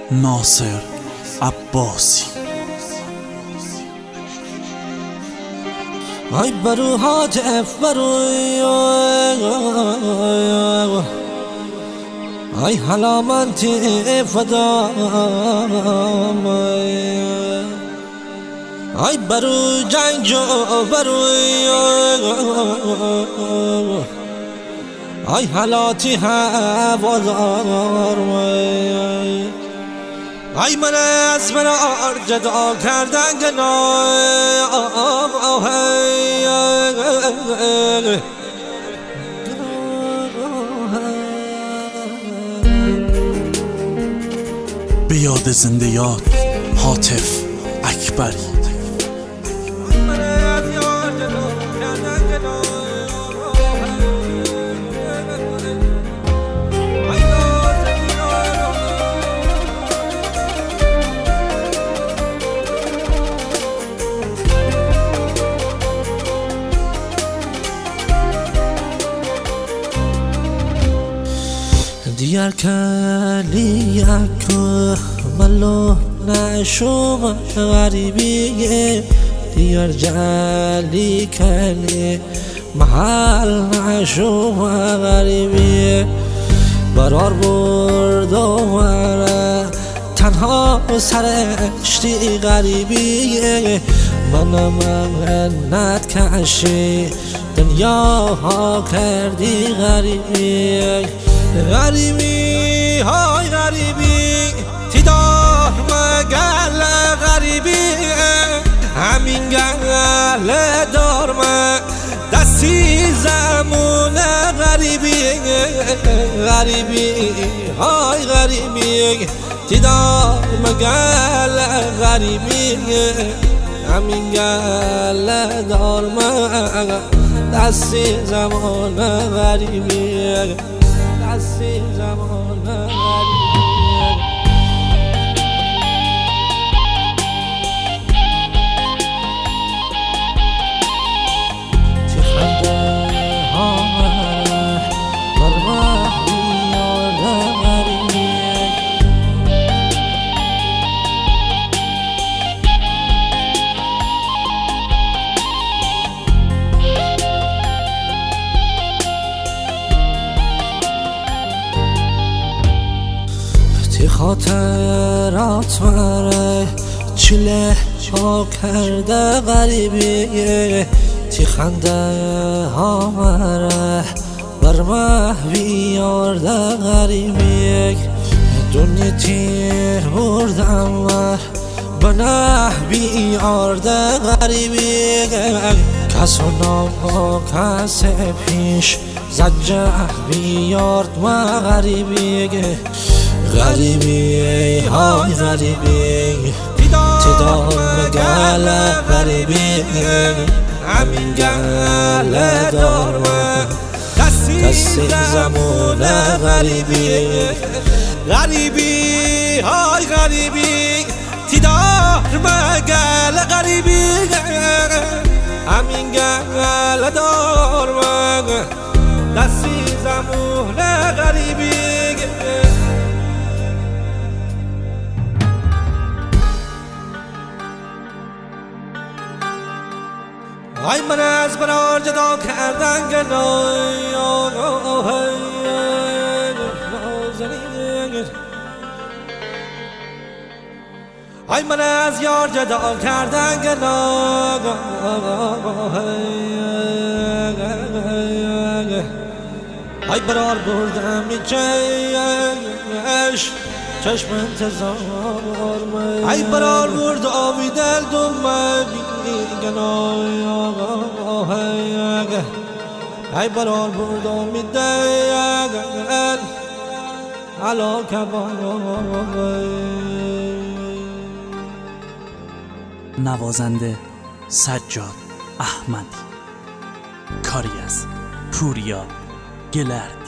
ناصر عباسی. ای برو حاجف برو، ای حالا من تی فدا، ای برو جنجو برو، ای حالاتی هوادار، ای من از مرار جدا کردن گناه، به یاد زنده یاد هاتف اکبری. دیار کلی اکو ملو نشوم غریبیه، دیار جلی کلی محل نشوم غریبیه، برار برد و تنها سرشتی غریبیه، من منت کشی دنیا ها کردی غریبیه، غریبی های غریبی تیدار مگل غریبی، همین گل دارم دستی زمون غریبی، غریبی های غریبی تیدار مگل غریبی، همین گل دارم دستی زمان غریبی، دستی زمان غریبی. تی خنده ها برمه بیاد غریبی، تی خاطرات مره چله ها کرده غریبی، تی خنده ها مره برمه بیارده غریبی، دنیا تیر بردم به نه بیارده غریبی، کس و نام کس پیش زجه بیارد ما غریبی، غریبی های غریبی تیدار مگل غریبی، همین گل دارم دستی زمان غریبی، غریبی های غریبی تیدار مگل غریبی، همین گل دارم دستی زمان غریبی. ای من از برار جدا کردن گناه، ای من از یار جدا کردن گناه، ای برار بردم چشم انتظار، ای برار برد آبی دل دوم گناه، ای برار برد آبی دل علا کبار. نوازنده سجاد احمدی، کاری از پوریا گلر.